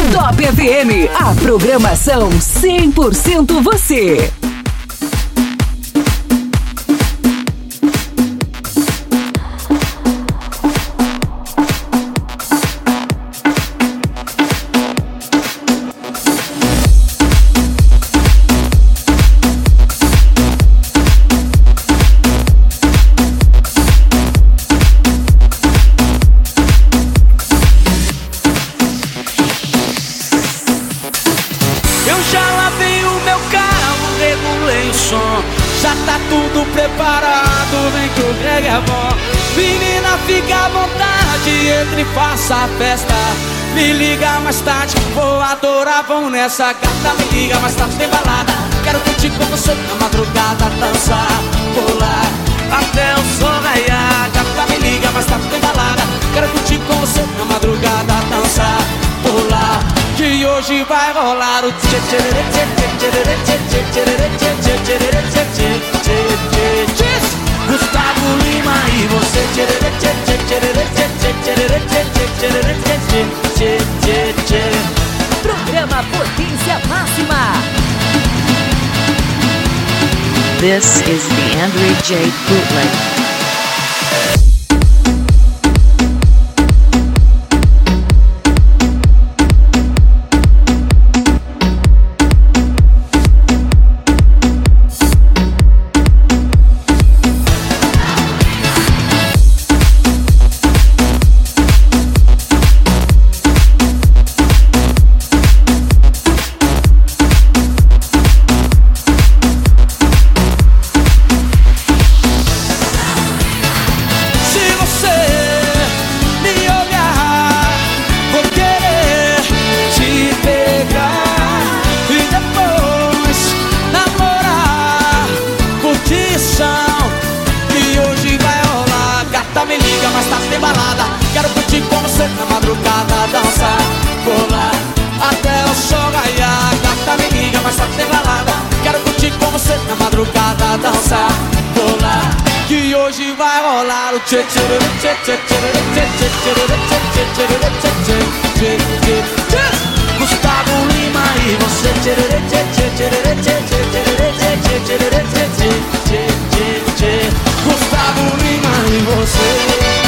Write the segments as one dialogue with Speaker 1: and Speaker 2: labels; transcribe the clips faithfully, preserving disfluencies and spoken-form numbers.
Speaker 1: Top F M, a programação cem por cento você.
Speaker 2: Já tá tudo preparado, vem que o Greg é bom. Menina, fica à vontade, entre e faça a festa. Me liga mais tarde, vou adorar, vamos nessa gata. Me liga mais tarde, tem balada. Quero curtir com você na madrugada, dançar, pular até o sol raiar. Gata, me liga mais tarde, tem balada. Quero curtir com você na madrugada, dançar, pular, que hoje vai rolar o tchê tchê tchê tchê tchê tchê tchê tchê tchê tchê tchê tchê tchê. Gustavo Lima e você tchê tchê tchê tchê tchê tchê tchê tchê tchê tchê tchê.
Speaker 1: Programa Potência Máxima.
Speaker 3: This is the Andrew J. Bootleg.
Speaker 2: Quero curtir com você na madrugada, dançar, pular até o sol raiar. Gata, me liga, mas só tem balada. Quero curtir com você na madrugada, dançar, pular, que hoje vai rolar o tchê tchê tchê tchê tchê tchê tchê tchê tchê tchê. Gustavo Lima e você tchê tchê tchê tchê tchê tchê tchê tchê tchê. Gustavo Lima e você.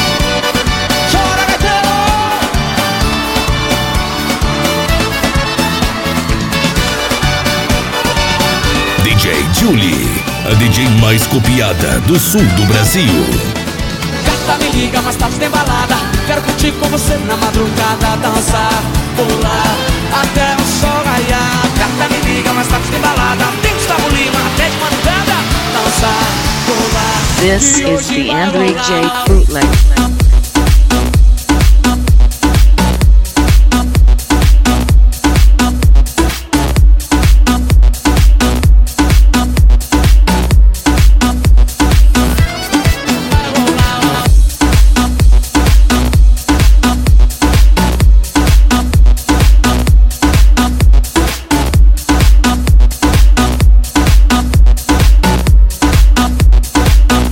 Speaker 4: D J Julie, a D J mais copiada do sul do Brasil.
Speaker 2: Gata, me liga, mais tarde tem balada. Quero curtir com você na madrugada, dançar, pular até o sol raiar. Gata, me liga, mais tarde tem balada. Tem Gustavo Lima até de madrugada, dançar, pular.
Speaker 3: This is the Andrew J. Bootleg.